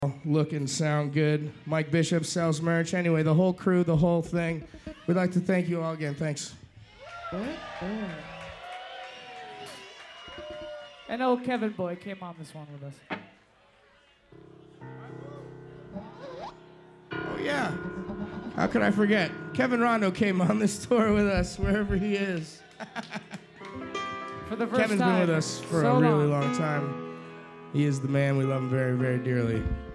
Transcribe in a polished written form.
look and sound good. Mike Bishop sells merch. Anyway, the whole crew, the whole thing. We'd like to thank you all again. Thanks. And old Kevin Boy came on this one with us. Oh, yeah. How could I forget? Kevin Rondo came on this tour with us, wherever he is. For the first Kevin's time. been with us for a really long time. He is the man. We love him very, very dearly.